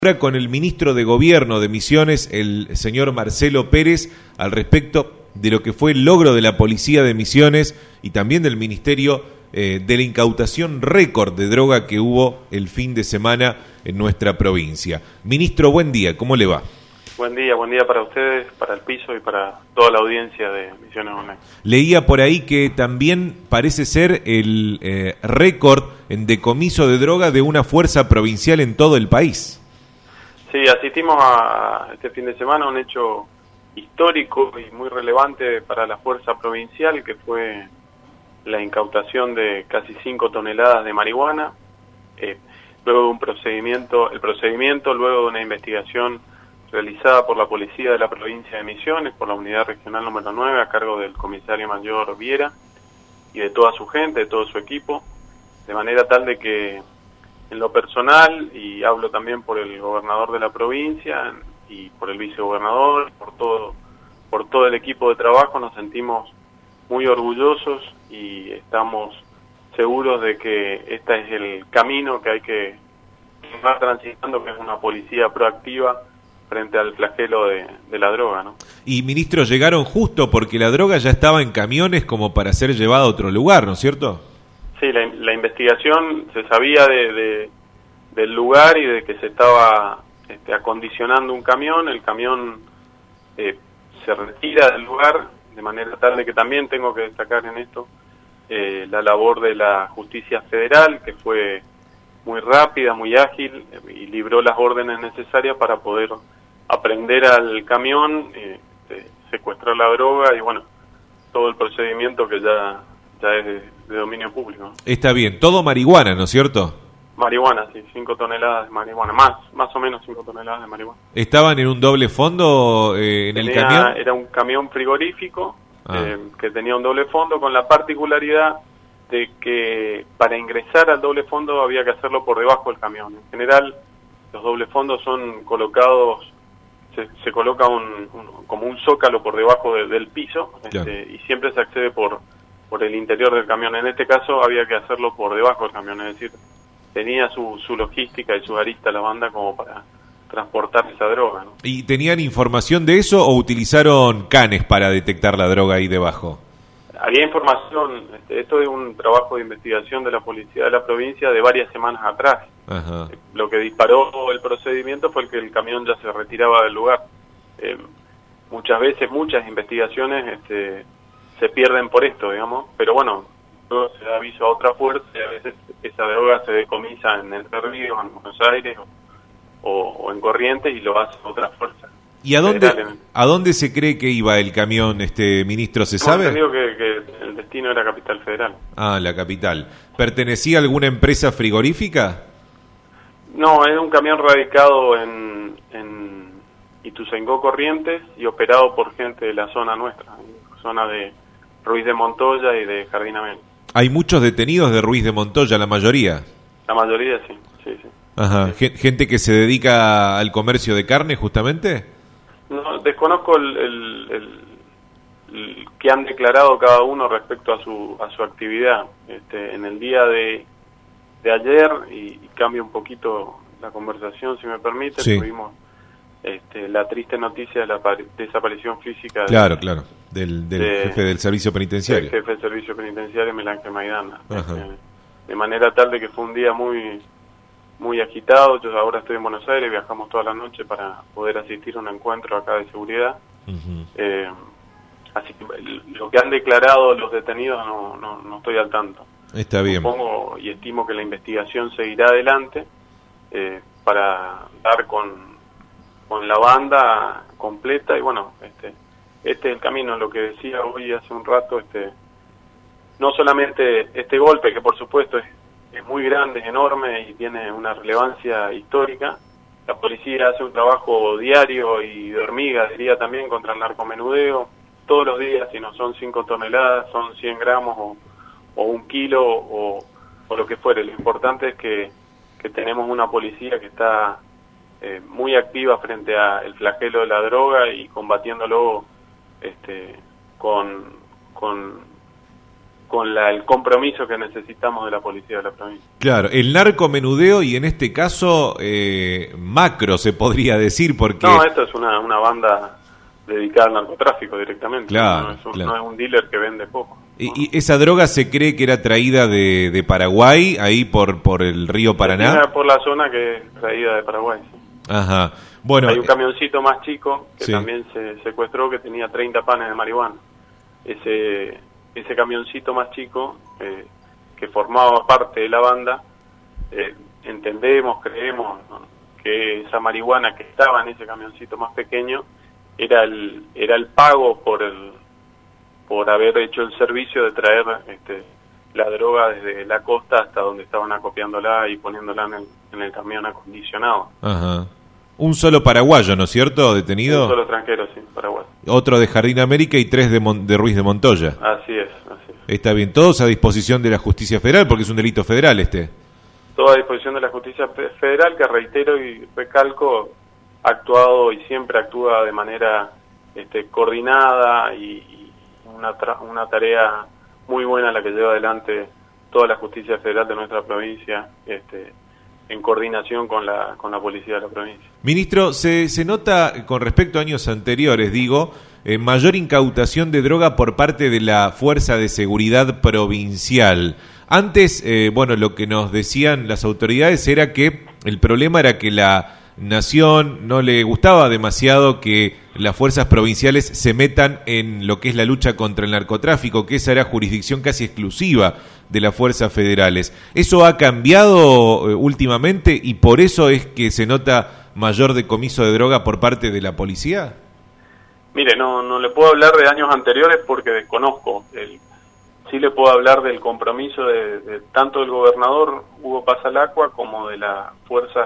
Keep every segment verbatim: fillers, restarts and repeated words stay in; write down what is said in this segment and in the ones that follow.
Ahora con el ministro de Gobierno de Misiones, el señor Marcelo Pérez, al respecto de lo que fue el logro de la Policía de Misiones y también del Ministerio eh, de la incautación récord de droga que hubo el fin de semana en nuestra provincia. Ministro, buen día, ¿cómo le va? Buen día, buen día para ustedes, para el piso y para toda la audiencia de Misiones Online. Leía por ahí que también parece ser el eh, récord en decomiso de droga de una fuerza provincial en todo el país. Sí, asistimos a este fin de semana a un hecho histórico y muy relevante para la fuerza provincial, que fue la incautación de casi cinco toneladas de marihuana, eh, luego de un procedimiento, el procedimiento luego de una investigación realizada por la Policía de la Provincia de Misiones, por la Unidad Regional número nueve, a cargo del Comisario Mayor Viera y de toda su gente, de todo su equipo, de manera tal de que en lo personal, y hablo también por el gobernador de la provincia y por el vicegobernador, por todo, por todo el equipo de trabajo, nos sentimos muy orgullosos y estamos seguros de que este es el camino que hay que ir transitando, que es una policía proactiva frente al flagelo de, de la droga, ¿no? Y, ministro, llegaron justo porque la droga ya estaba en camiones como para ser llevada a otro lugar, ¿no es cierto? Sí, la, la investigación se sabía de, de, del lugar y de que se estaba este, acondicionando un camión. El camión eh, se retira del lugar, de manera tal de que también tengo que destacar en esto eh, la labor de la Justicia Federal, que fue muy rápida, muy ágil y libró las órdenes necesarias para poder aprender al camión, eh, secuestrar la droga y bueno, todo el procedimiento que ya... ya es de, de dominio público, ¿no? Está bien, todo marihuana, ¿no es cierto? Marihuana, sí, cinco toneladas de marihuana, más, más o menos cinco toneladas de marihuana. ¿Estaban en un doble fondo eh, en tenía, el camión? Era un camión frigorífico ah. eh, que tenía un doble fondo, con la particularidad de que para ingresar al doble fondo había que hacerlo por debajo del camión. En general, los doble fondos son colocados, se, se coloca un, un, como un zócalo por debajo de, del piso, claro. este, y siempre se accede por por el interior del camión. En este caso había que hacerlo por debajo del camión, es decir, tenía su, su logística y su arista la banda como para transportar esa droga, ¿no? ¿Y tenían información de eso o utilizaron canes para detectar la droga ahí debajo? Había información, este, esto es un trabajo de investigación de la Policía de la provincia de varias semanas atrás. Ajá. Lo que disparó el procedimiento fue el que el camión ya se retiraba del lugar. Eh, muchas veces, muchas investigaciones este, se pierden por esto, digamos, pero bueno, luego se da aviso a otra fuerza y a veces esa droga se decomisa en Entre Ríos, en Buenos Aires o, o, o en Corrientes y lo hace otra fuerza. ¿Y a dónde, a dónde se cree que iba el camión, este ministro, se sabe? Tengo entendido que, que el destino era Capital Federal. Ah, la capital. ¿Pertenecía a alguna empresa frigorífica? No, es un camión radicado en, en Ituzaingó, Corrientes, y operado por gente de la zona nuestra, zona de Ruiz de Montoya y de Jardín Amén. ¿Hay muchos detenidos de Ruiz de Montoya, la mayoría? La mayoría sí, sí, sí. Ajá. Sí. ¿Gente que se dedica al comercio de carne, justamente? No, desconozco el, el, el, el que han declarado cada uno respecto a su a su actividad. Este, en el día de, de ayer, y, y cambio un poquito la conversación, si me permite, sí. tuvimos este, la triste noticia de la desaparición física claro, de, claro, del, del de, jefe del servicio penitenciario. del jefe del servicio penitenciario, Miguel Ángel Maidana. Ajá. Este, de manera tal de que fue un día muy muy agitado. Yo ahora estoy en Buenos Aires, viajamos toda la noche para poder asistir a un encuentro acá de seguridad. Uh-huh. eh, así que lo que han declarado los detenidos no, no, no estoy al tanto. Está bien. Supongo y estimo que la investigación seguirá adelante eh, para dar con con la banda completa y bueno, este este es el camino, lo que decía hoy hace un rato, este no solamente este golpe, que por supuesto es, es muy grande, es enorme y tiene una relevancia histórica. La policía hace un trabajo diario y de hormiga, diría también, contra el narcomenudeo, todos los días, si no son cinco toneladas, son cien gramos o, o un kilo o, o lo que fuere. Lo importante es que, que tenemos una policía que está eh, muy activa frente al flagelo de la droga y combatiéndolo este, con... con con la, el compromiso que necesitamos de la policía de la provincia. Claro, el narcomenudeo y en este caso eh, macro se podría decir porque... No, esto es una, una banda dedicada al narcotráfico directamente. Claro, no, es un, claro. no es un dealer que vende poco. Y, y esa droga se cree que era traída de, de Paraguay, ahí por, por el río Paraná. Era por la zona que es traída de Paraguay. Sí. Ajá. Bueno, hay un camioncito más chico que sí. también se secuestró que tenía treinta panes de marihuana. Ese ese camioncito más chico eh, que formaba parte de la banda, eh, entendemos, creemos, ¿no?, que esa marihuana que estaba en ese camioncito más pequeño era el era el pago por el por haber hecho el servicio de traer este la droga desde la costa hasta donde estaban acopiándola y poniéndola en el, en el camión acondicionado. Ajá. Un solo paraguayo, ¿no es cierto? Detenido. Un solo extranjero, sí, paraguayo. Otro de Jardín América y tres de, Mon de Ruiz de Montoya. Así es, así es. Está bien, todos a disposición de la justicia federal, porque es un delito federal este. Todo a disposición de la justicia federal, que reitero y recalco, ha actuado y siempre actúa de manera este, coordinada y, y una, una tarea muy buena la que lleva adelante toda la justicia federal de nuestra provincia, este, en coordinación con la con la policía de la provincia. Ministro, se, se nota con respecto a años anteriores, digo, eh, mayor incautación de droga por parte de la Fuerza de Seguridad Provincial. Antes, eh, bueno, lo que nos decían las autoridades era que el problema era que la Nación no le gustaba demasiado que las fuerzas provinciales se metan en lo que es la lucha contra el narcotráfico, que esa era jurisdicción casi exclusiva de las fuerzas federales. ¿Eso ha cambiado eh, últimamente y por eso es que se nota mayor decomiso de droga por parte de la policía? Mire, no no le puedo hablar de años anteriores porque desconozco. El, sí le puedo hablar del compromiso de, de tanto del gobernador Hugo Pasalacqua como de las fuerzas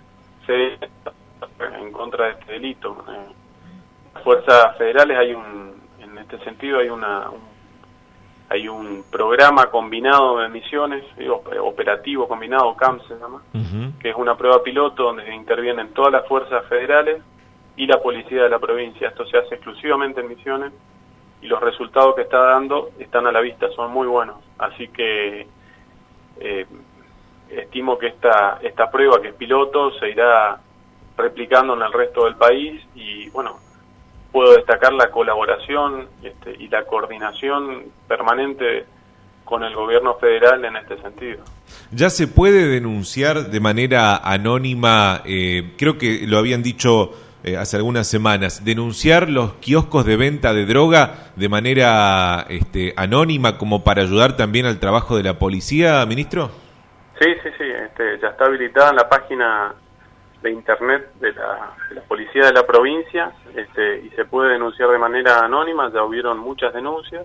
en contra de este delito. Eh, las fuerzas federales hay un, en este sentido hay una un, hay un programa combinado de misiones, digo, operativo combinado, C A M se llama, uh-huh. que es una prueba piloto donde intervienen todas las fuerzas federales y la policía de la provincia. Esto se hace exclusivamente en Misiones y los resultados que está dando están a la vista, son muy buenos. Así que eh, estimo que esta esta prueba, que es piloto, se irá replicando en el resto del país y, bueno, puedo destacar la colaboración este, y la coordinación permanente con el gobierno federal en este sentido. ¿Ya se puede denunciar de manera anónima, eh, creo que lo habían dicho eh, hace algunas semanas, denunciar los kioscos de venta de droga de manera este, anónima como para ayudar también al trabajo de la policía, ministro? Sí, sí, sí, este, ya está habilitada en la página de internet de la, de la policía de la provincia este, y se puede denunciar de manera anónima. Ya hubieron muchas denuncias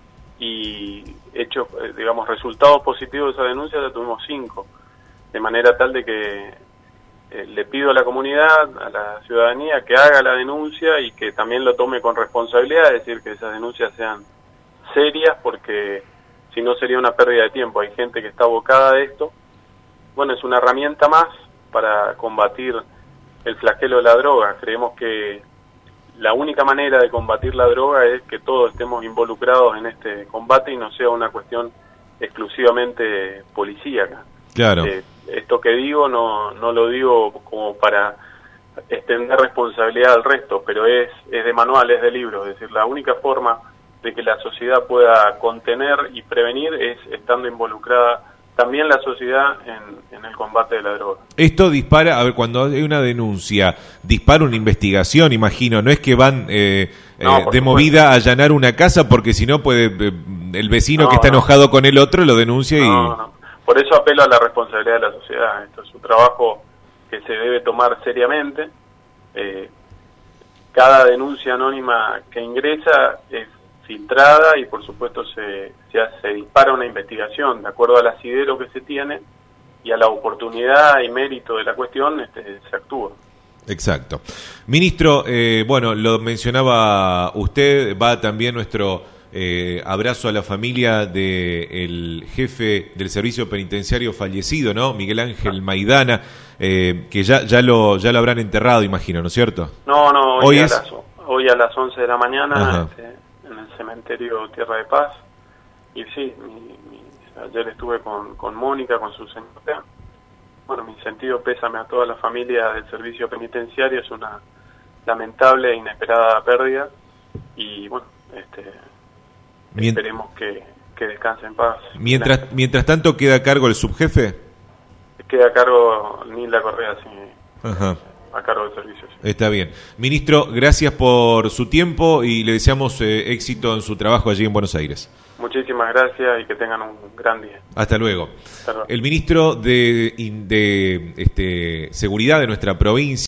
y hechos, digamos, resultados positivos de esa denuncia ya tuvimos cinco, de manera tal de que eh, le pido a la comunidad, a la ciudadanía, que haga la denuncia y que también lo tome con responsabilidad, es decir, que esas denuncias sean serias, porque si no sería una pérdida de tiempo. Hay gente que está abocada a esto. Bueno, es una herramienta más para combatir el flagelo de la droga. Creemos que la única manera de combatir la droga es que todos estemos involucrados en este combate y no sea una cuestión exclusivamente policíaca. Claro. Eh, esto que digo no no lo digo como para extender responsabilidad al resto, pero es, es de manual, es de libro. Es decir, la única forma de que la sociedad pueda contener y prevenir es estando involucrada también la sociedad en, en el combate de la droga. Esto dispara, a ver, cuando hay una denuncia, dispara una investigación, imagino, no es que van eh, no, eh, de movida a allanar una casa porque si no puede eh, el vecino no, que está no. enojado con el otro lo denuncia no, y... No, no. Por eso apelo a la responsabilidad de la sociedad. Esto es un trabajo que se debe tomar seriamente. Eh, cada denuncia anónima que ingresa es filtrada y por supuesto se, se, se dispara una investigación de acuerdo al asidero que se tiene y a la oportunidad y mérito de la cuestión este, se actúa. Exacto. Ministro, eh, bueno, lo mencionaba usted, va también nuestro eh, abrazo a la familia del jefe del servicio penitenciario fallecido, ¿no? Miguel Ángel Maidana, eh, que ya ya lo ya lo habrán enterrado, imagino, ¿no es cierto? No, no, hoy, hoy a, es... las, hoy a las once de la mañana este, en el cementerio Tierra de Paz. y sí, mi, mi, ayer estuve con, con Mónica, con su señora. Bueno, mi sentido pésame a toda la familia del servicio penitenciario, es una lamentable e inesperada pérdida y bueno, este, Mient esperemos que, que descanse en paz. Mientras, la, mientras tanto, ¿queda a cargo el subjefe? Queda a cargo Nilda Correa, sí. Ajá. A cargo del servicio. Sí. Está bien. Ministro, gracias por su tiempo y le deseamos eh, éxito en su trabajo allí en Buenos Aires. Muchísimas gracias y que tengan un gran día. Hasta luego. Hasta luego. El ministro de, de este, Seguridad de nuestra provincia.